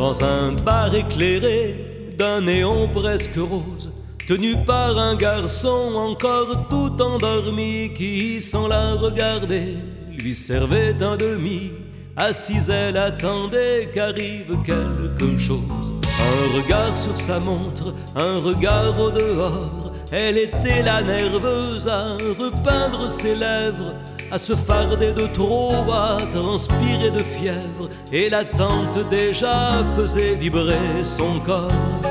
Dans un bar éclairé d'un néon presque rose, tenu par un garçon encore tout endormi qui, sans la regarder, lui servait un demi. Assise, elle attendait qu'arrive quelque chose. Un regard sur sa montre, un regard au dehors. Elle était la nerveuse à repeindre ses lèvres, à se farder de trop, à transpirer de fièvre. Et l'attente déjà faisait vibrer son corps.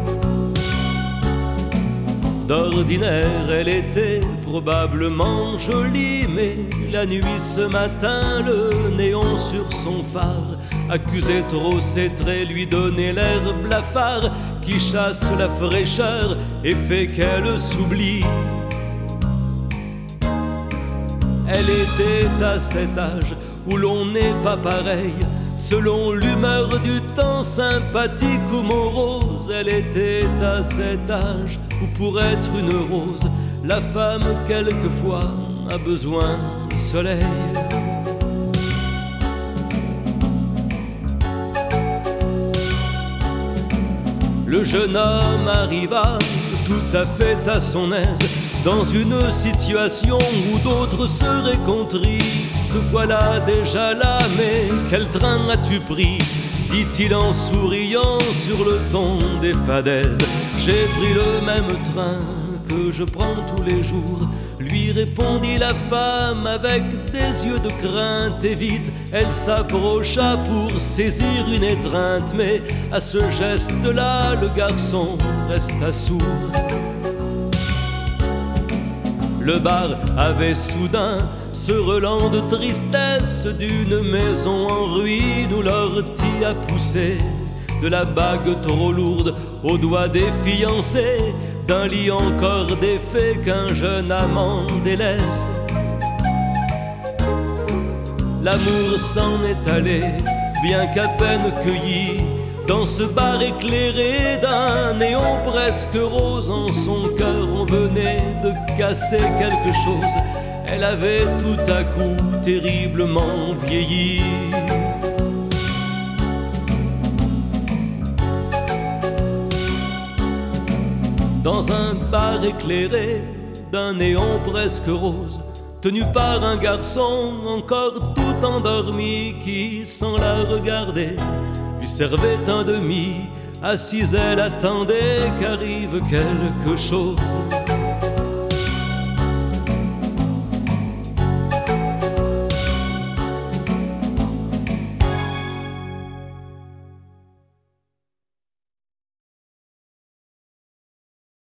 D'ordinaire, elle était probablement jolie, mais la nuit ce matin, le néon sur son phare accusait trop ses traits, lui donnait l'air blafard qui chasse la fraîcheur et fait qu'elle s'oublie. Elle était à cet âge où l'on n'est pas pareil, selon l'humeur du temps, sympathique ou morose. Elle était à cet âge où pour être une rose, la femme quelquefois a besoin de soleil. Le jeune homme arriva tout à fait à son aise, dans une situation où d'autres seraient contris. Te voilà déjà là, mais quel train as-tu pris? Dit-il en souriant sur le ton des fadaises. J'ai pris le même train que je prends tous les jours, lui répondit la femme avec des yeux de crainte. Et vite elle s'approcha pour saisir une étreinte, mais à ce geste-là le garçon resta sourd. Le bar avait soudain ce relent de tristesse d'une maison en ruine où l'ortie a poussé, de la bague trop lourde aux doigts des fiancés, d'un lit encore défait qu'un jeune amant délaisse. L'amour s'en est allé, bien qu'à peine cueilli, dans ce bar éclairé d'un néon presque rose. En son cœur on venait de casser quelque chose. Elle avait tout à coup terriblement vieilli. Dans un bar éclairé d'un néon presque rose, tenu par un garçon encore tout endormi qui, sans la regarder, lui servait un demi. Assise, elle attendait qu'arrive quelque chose.